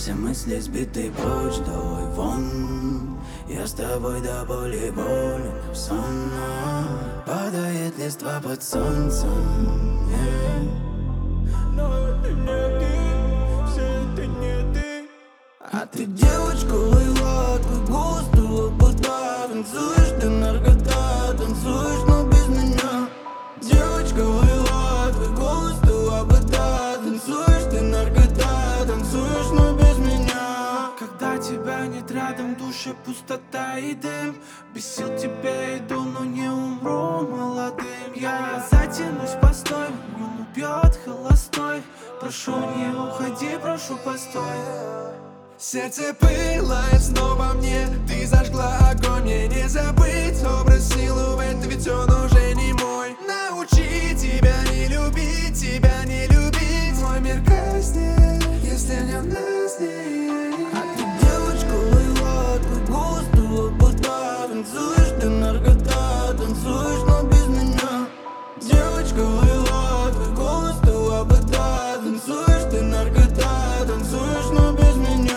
Все мысли сбиты прочь, давай вон. Я с тобой до боли болен, сонно. Падает листва под солнцем, Но это не ты, все это не ты. А ты девочка лайла, твой голос ты лобода. Танцуешь, ты наркота, танцуешь, но без меня. Девочка лайла, твой голос ты лобода. Танцуешь, ты наркота, танцуешь, но без меня. Когда тебя нет рядом, в душе пустота и дым. Без сил тебе иду, но не умру молодым. Я затянусь постой, он убьет холостой. Прошу, не уходи, прошу, постой. Сердце пылает снова мне, ты зажгла огонь, мне не забыть образ силуэт, ведь он уже не мой. Научи тебя не любить, тебя не любить. Мой мир гаснет, если нет нас не. А ты девочка лайла, твой голос ты лобода. Танцуешь, ты наркота, танцуешь, но без меня. Девочка лайла, твой голос ты лобода. Танцуешь, ты наркота, танцуешь, но без меня.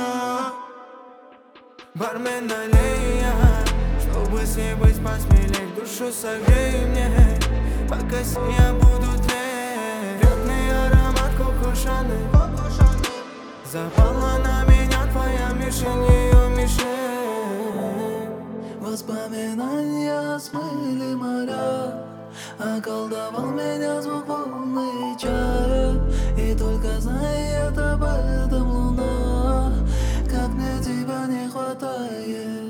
Бармен, налей я, чтобы с ней быть посмелей. Душу согрей мне, пока с ней я буду тлеть. Верный аромат кукушаны, запала на меня твоя мишень, ее мишень. Воспоминания смыли моря, околдовал меня звук волны чая. И только знает об этом луна, как мне тебя не хватает.